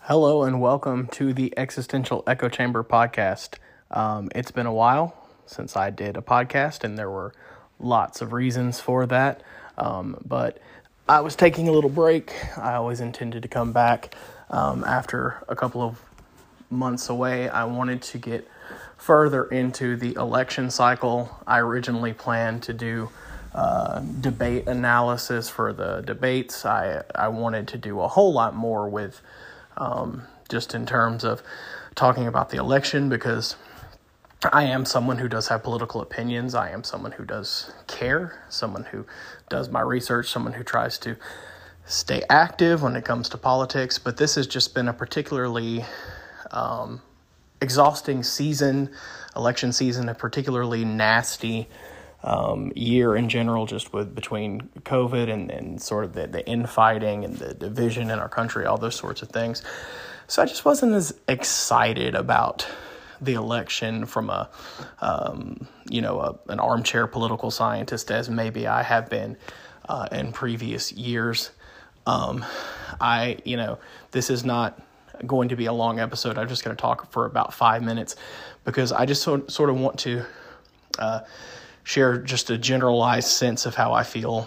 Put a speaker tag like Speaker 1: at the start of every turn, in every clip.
Speaker 1: Hello and welcome to the Existential Echo Chamber podcast. It's been a while since I did a podcast, and there were lots of reasons for that. But I was taking a little break. I always intended to come back after a couple of months away. I wanted to get further into the election cycle. I originally planned to do debate analysis for the debates. I wanted to do a whole lot more with just in terms of talking about the election, because I am someone who does have political opinions. I am someone who does care, someone who does my research, someone who tries to stay active when it comes to politics. But this has just been a particularly exhausting election season, a particularly nasty year in general, just between COVID and sort of the infighting and the division in our country, all those sorts of things. So I just wasn't as excited about the election from an armchair political scientist as maybe I have been in previous years. This is not going to be a long episode. I'm just going to talk for about 5 minutes because I just sort of want to share just a generalized sense of how I feel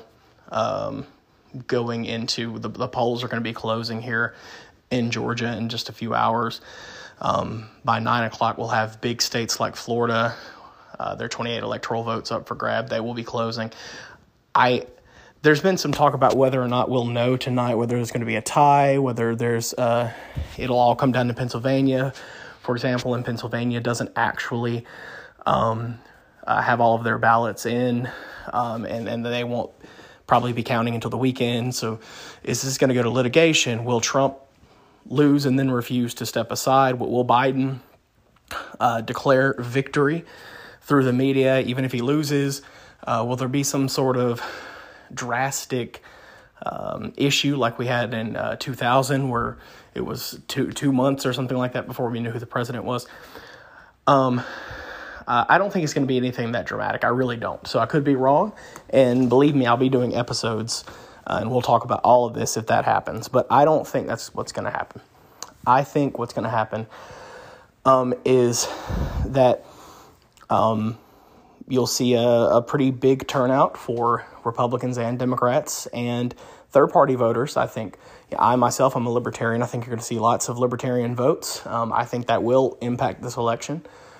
Speaker 1: going into the polls are going to be closing here in Georgia in just a few hours. By 9 o'clock, we'll have big states like Florida. There are 28 electoral votes up for grab. They will be closing. There's been some talk about whether or not we'll know tonight, whether there's going to be a tie, whether it'll all come down to Pennsylvania. For example, in Pennsylvania doesn't actually have all of their ballots in, and they won't probably be counting until the weekend. So is this going to go to litigation? Will Trump lose and then refuse to step aside? Will Biden declare victory through the media, even if he loses? Will there be some sort of drastic issue like we had in 2000, where it was two months or something like that before we knew who the president was? I don't think it's going to be anything that dramatic. I really don't. So I could be wrong. And believe me, I'll be doing episodes and we'll talk about all of this if that happens. But I don't think that's what's going to happen. I think what's going to happen is that you'll see a pretty big turnout for Republicans and Democrats and third-party voters. I think I myself, I'm a libertarian. I think you're going to see lots of libertarian votes. I think that will impact this election.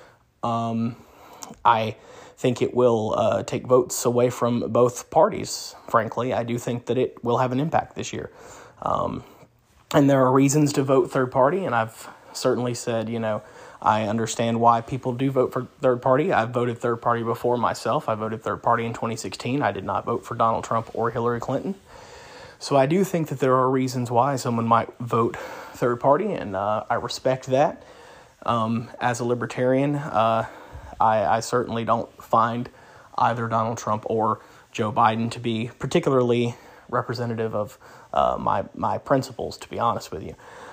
Speaker 1: I think it will take votes away from both parties, frankly. I do think that it will have an impact this year. And there are reasons to vote third party, and I've certainly said, I understand why people do vote for third party. I've voted third party before myself. I voted third party in 2016. I did not vote for Donald Trump or Hillary Clinton. So I do think that there are reasons why someone might vote third party, and I respect that. As a libertarian, I certainly don't find either Donald Trump or Joe Biden to be particularly representative of my principles, to be honest with you.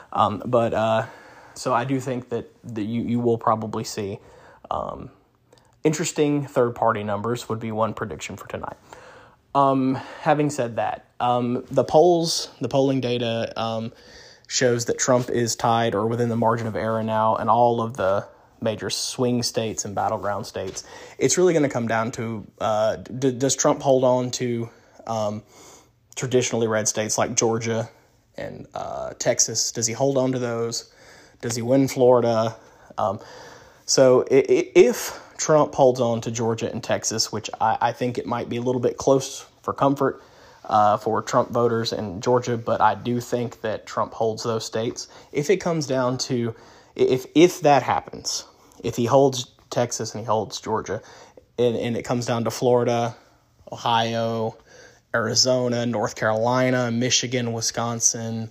Speaker 1: So I do think that you will probably see interesting third-party numbers would be one prediction for tonight. Having said that, the polling data shows that Trump is tied or within the margin of error now in all of the major swing states and battleground states. It's really going to come down to, does Trump hold on to traditionally red states like Georgia and Texas? Does he hold on to those? Does he win Florida? So if Trump holds on to Georgia and Texas, which I think it might be a little bit close for comfort for Trump voters in Georgia, but I do think that Trump holds those states. If it comes down to, if that happens, if he holds Texas and he holds Georgia, and it comes down to Florida, Ohio, Arizona, North Carolina, Michigan, Wisconsin,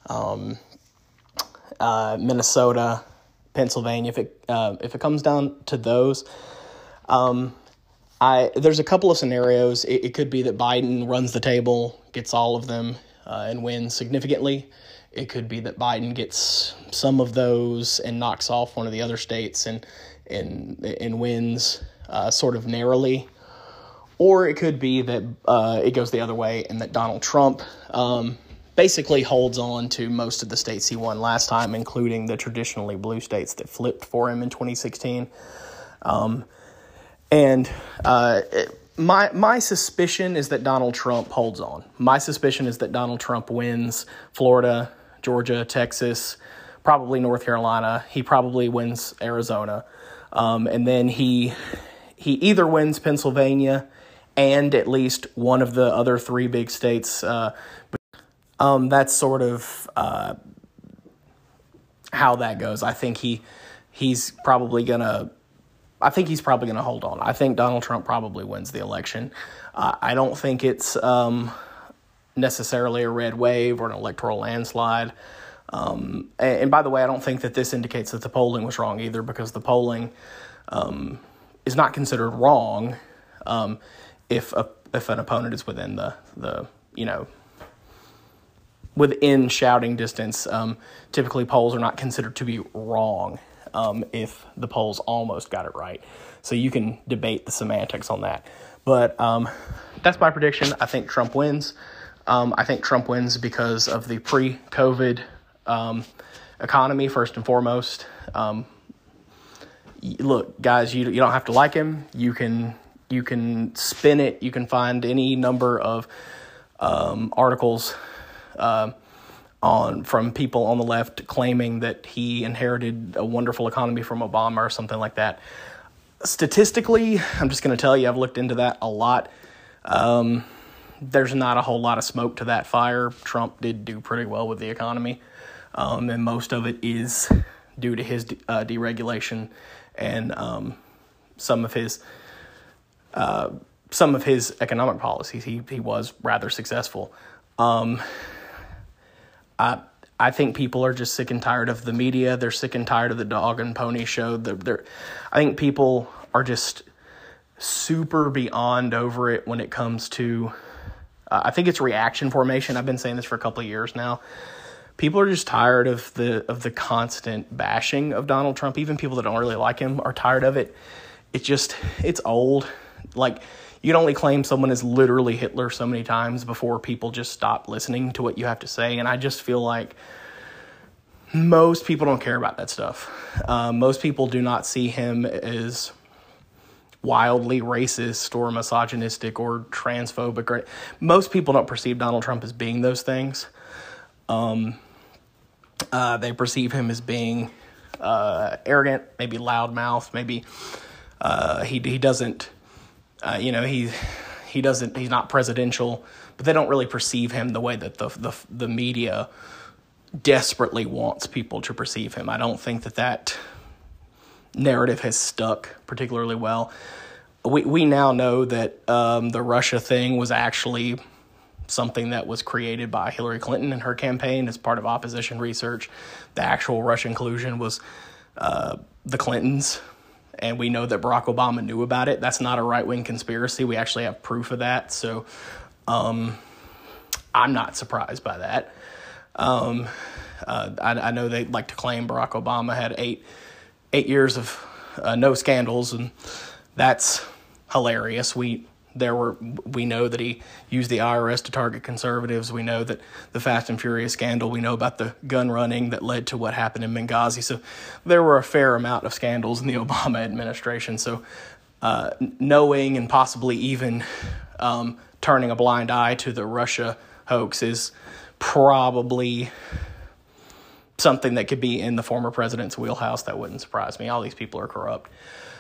Speaker 1: Minnesota, Pennsylvania, if it comes down to those, there's a couple of scenarios. It could be that Biden runs the table, gets all of them, and wins significantly. It could be that Biden gets some of those and knocks off one of the other states and wins sort of narrowly. Or it could be that it goes the other way and that Donald Trump basically holds on to most of the states he won last time, including the traditionally blue states that flipped for him in 2016. My suspicion is that Donald Trump holds on. My suspicion is that Donald Trump wins Florida, Georgia, Texas, probably North Carolina. He probably wins Arizona. And then he either wins Pennsylvania and at least one of the other three big states. That's sort of how that goes. I think he's probably gonna hold on. I think Donald Trump probably wins the election. I don't think it's necessarily a red wave or an electoral landslide. And by the way, I don't think that this indicates that the polling was wrong either, because the polling is not considered wrong if an opponent is within the within shouting distance. Typically polls are not considered to be wrong if the polls almost got it right. So you can debate the semantics on that. But that's my prediction. I think Trump wins. I think Trump wins because of the pre-COVID economy, first and foremost. Look, guys, you don't have to like him. You can spin it. You can find any number of articles from people on the left claiming that he inherited a wonderful economy from Obama or something like that. Statistically, I'm just going to tell you, I've looked into that a lot. There's not a whole lot of smoke to that fire. Trump did do pretty well with the economy, and most of it is due to his deregulation and some of his economic policies. He was rather successful. I think people are just sick and tired of the media. They're sick and tired of the dog and pony show. I think people are just super beyond over it when it comes to, I think it's reaction formation. I've been saying this for a couple of years now. People are just tired of the constant bashing of Donald Trump. Even people that don't really like him are tired of it. It's old. Like, you can only claim someone is literally Hitler so many times before people just stop listening to what you have to say. And I just feel like most people don't care about that stuff. Most people do not see him as wildly racist or misogynistic or transphobic. Most people don't perceive Donald Trump as being those things. They perceive him as being arrogant, maybe loudmouth, maybe he doesn't. He's not presidential, but they don't really perceive him the way that the media desperately wants people to perceive him. I don't think that narrative has stuck particularly well. We now know that the Russia thing was actually something that was created by Hillary Clinton and her campaign as part of opposition research. The actual Russian collusion was the Clintons. And we know that Barack Obama knew about it. That's not a right-wing conspiracy. We actually have proof of that. So I'm not surprised by that. I know they like to claim Barack Obama had eight years of no scandals, and that's hilarious. We know that he used the IRS to target conservatives. We know that the Fast and Furious scandal. We know about the gun running that led to what happened in Benghazi. So there were a fair amount of scandals in the Obama administration. So knowing and possibly even turning a blind eye to the Russia hoax is probably something that could be in the former president's wheelhouse. That wouldn't surprise me. All these people are corrupt.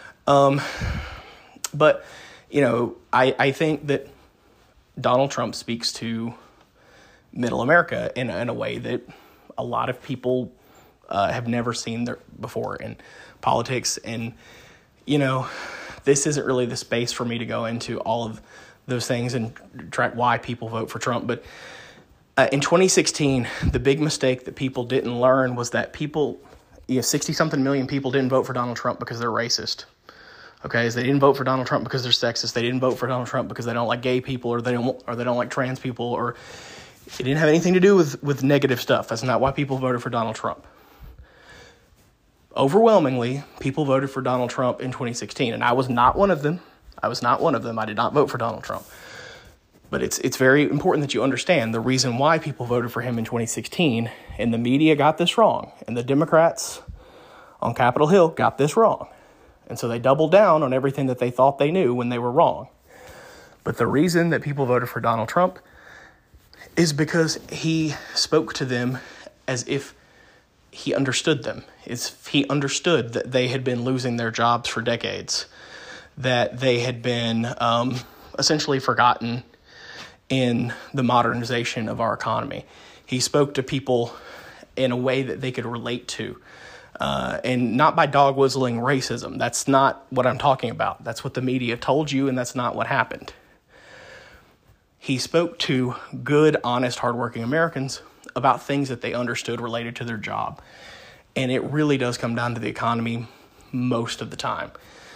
Speaker 1: But I think that Donald Trump speaks to middle America in a way that a lot of people have never seen there before in politics. And, this isn't really the space for me to go into all of those things and track why people vote for Trump. But in 2016, the big mistake that people didn't learn was that 60-something million people didn't vote for Donald Trump because they're racist. Okay, so they didn't vote for Donald Trump because they're sexist. They didn't vote for Donald Trump because they don't like gay people or they don't like trans people, or it didn't have anything to do with negative stuff. That's not why people voted for Donald Trump. Overwhelmingly, people voted for Donald Trump in 2016, and I was not one of them. I did not vote for Donald Trump. But it's very important that you understand the reason why people voted for him in 2016, and the media got this wrong, and the Democrats on Capitol Hill got this wrong. And so they doubled down on everything that they thought they knew when they were wrong. But the reason that people voted for Donald Trump is because he spoke to them as if he understood them. He understood that they had been losing their jobs for decades, that they had been essentially forgotten in the modernization of our economy. He spoke to people in a way that they could relate to, and not by dog whistling racism. That's not what I'm talking about. That's what the media told you, and that's not what happened. He spoke to good, honest, hardworking Americans about things that they understood related to their job. And it really does come down to the economy most of the time.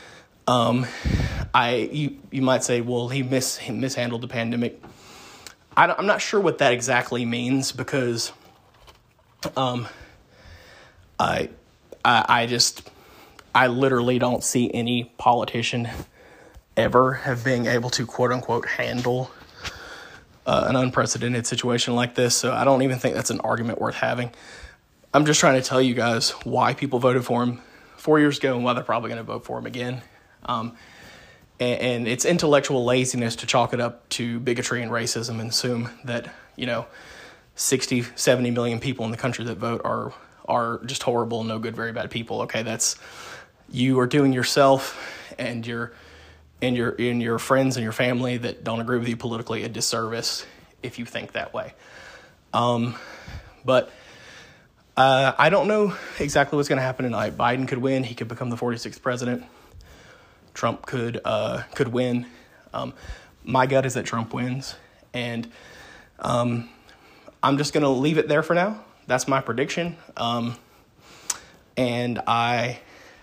Speaker 1: You might say, well, he mishandled the pandemic. I'm not sure what that exactly means, because I literally don't see any politician ever have been able to quote unquote handle an unprecedented situation like this. So I don't even think that's an argument worth having. I'm just trying to tell you guys why people voted for him 4 years ago and why they're probably going to vote for him again. And it's intellectual laziness to chalk it up to bigotry and racism and assume that, 60, 70 million people in the country that vote are just horrible, no good, very bad people. Okay, you are doing yourself and your friends and your family that don't agree with you politically a disservice if you think that way. But I don't know exactly what's going to happen tonight. Biden could win. He could become the 46th president. Trump could win. My gut is that Trump wins, and I'm just going to leave it there for now. That's my prediction. And I,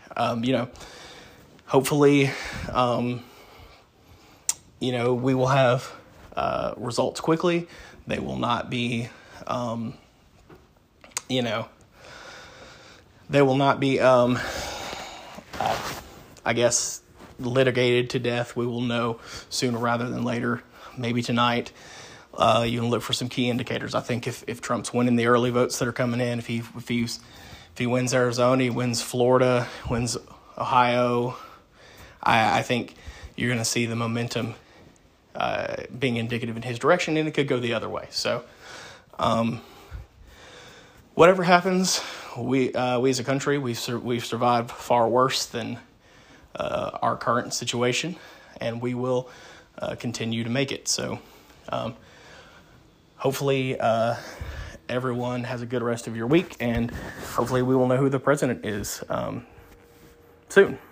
Speaker 1: hopefully, we will have results quickly. They will not be, litigated to death. We will know sooner rather than later, maybe tonight. You can look for some key indicators. I think if Trump's winning the early votes that are coming in, if he wins Arizona, he wins Florida, wins Ohio, I think you're going to see the momentum being indicative in his direction, and it could go the other way. So, whatever happens, we as a country, we've survived far worse than our current situation, and we will continue to make it. So, hopefully, everyone has a good rest of your week, and hopefully we will know who the president is soon.